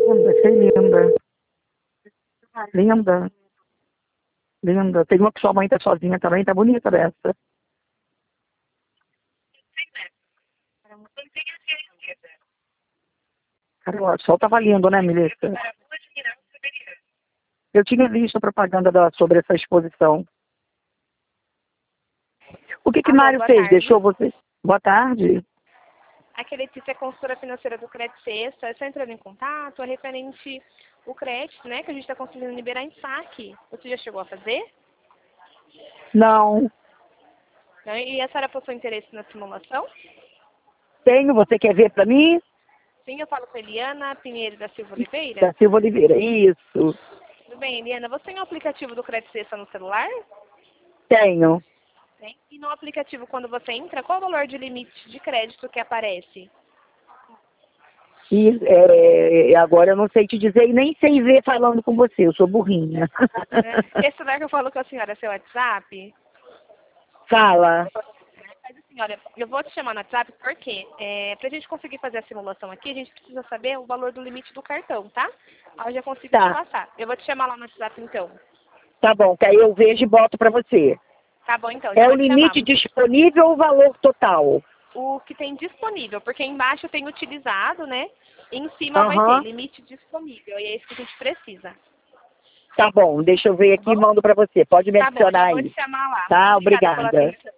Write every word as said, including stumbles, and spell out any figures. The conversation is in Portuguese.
Linda, que linda. Linda. Linda. Tem uma que sua mãe tá sozinha também, tá bonita dessa. Cara, o sol tava lindo, né, Melissa? Eu tinha visto a propaganda da, sobre essa exposição. O que que Alô, Mário boa fez? tarde. Deixou você... Boa tarde. Aqui é Letícia, consultora financeira do Crédito Sexta. Estou entrando em contato, é referente o crédito, né, que a gente está conseguindo liberar em saque. Você já chegou a fazer? Não. Não, e a senhora possui interesse na simulação? Tenho, você quer ver pra mim? Sim, eu falo com a Eliana Pinheiro da Silva Oliveira. Da Silva Oliveira, isso. Tudo bem, Eliana, você tem o aplicativo do Crédito Sexta no celular? Tenho. Tem. E no aplicativo, quando você entra, qual o valor de limite de crédito que aparece? E é, agora eu não sei te dizer e nem sei ver falando com você, eu sou burrinha. É. Esse lugar que eu falo com a senhora é seu WhatsApp? Fala. Mas assim, olha, eu vou te chamar no WhatsApp porque é, para a gente conseguir fazer a simulação aqui, a gente precisa saber o valor do limite do cartão, tá? Aí eu já consigo Tá. te passar. Eu vou te chamar lá no WhatsApp então. Tá bom, que aí eu vejo e boto pra você. Tá bom então, já É o vou te chamar. limite disponível ou o valor total? O que tem disponível, porque embaixo tem utilizado, né? E em cima vai Aham. ter limite disponível. E é isso que a gente precisa. Tá bom, deixa eu ver Tá aqui e bom? mando pra você. Pode me Tá bom, já adicionar vou aí. te chamar lá. Tá, Obrigada pela obrigada. atenção.